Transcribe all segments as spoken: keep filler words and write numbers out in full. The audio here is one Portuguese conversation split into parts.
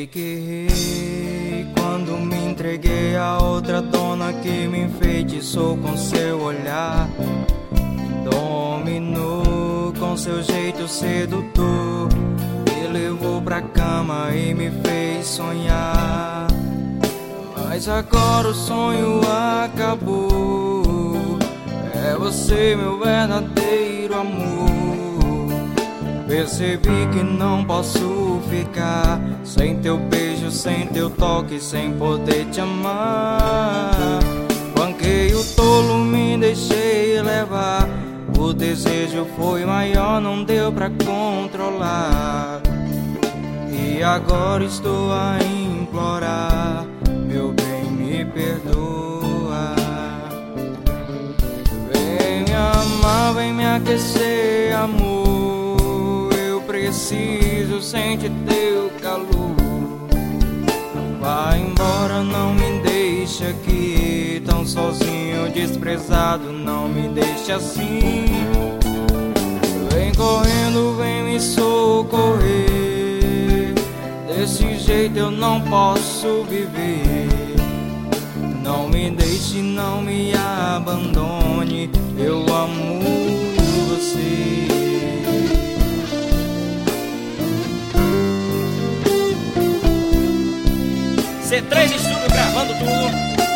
Sei que errei quando me entreguei a outra dona que me enfeitiçou com seu olhar, dominou com seu jeito sedutor, me levou pra cama e me fez sonhar. Mas agora o sonho acabou, é você meu verdadeiro amor. Percebi que não posso ficar sem teu beijo, sem teu toque, sem poder te amar. Banquei o tolo, me deixei levar, o desejo foi maior, não deu pra controlar. E agora estou a implorar, meu bem, me perdoa. Vem me amar, vem me aquecer, amor. Preciso sentir teu calor. Não vá embora, não me deixe aqui tão sozinho, desprezado, não me deixe assim. Vem correndo, vem me socorrer, desse jeito eu não posso viver. Não me deixe, não me abandone, eu amo você. C três Estúdio gravando tudo.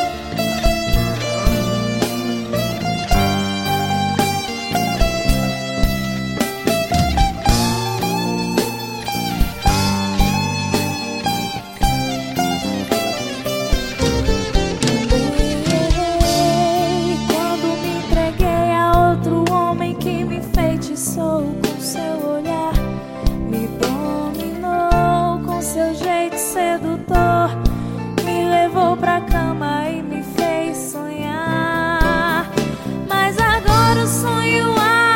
Quando me entreguei a outro homem que me enfeitiçou com seu olhar, me dominou com seu jeito sedutor, levou pra cama e me fez sonhar. Mas agora o sonho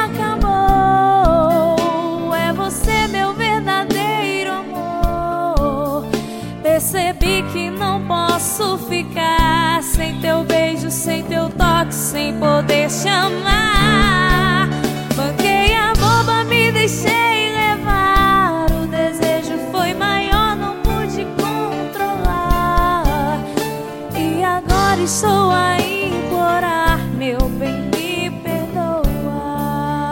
acabou, é você meu verdadeiro amor. Percebi que não posso ficar sem teu beijo, sem teu toque, sem poder te amar. Banquei a boba, me deixei levar, o desejo foi maior, não pude controlar. Agora estou a implorar, meu bem, me perdoa.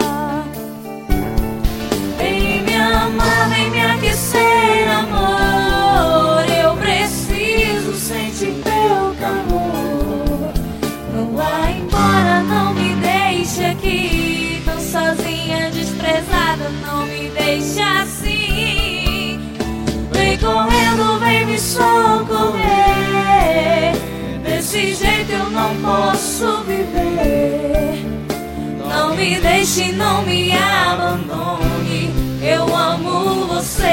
Vem me amar, vem me aquecer, amor. Eu preciso sentir teu calor. Não vá embora, não me deixe aqui tão sozinha, desprezada, não me deixe assim. Vem correndo, vem me socorrer, desse jeito eu não posso viver. Não me deixe, não me abandone, eu amo você.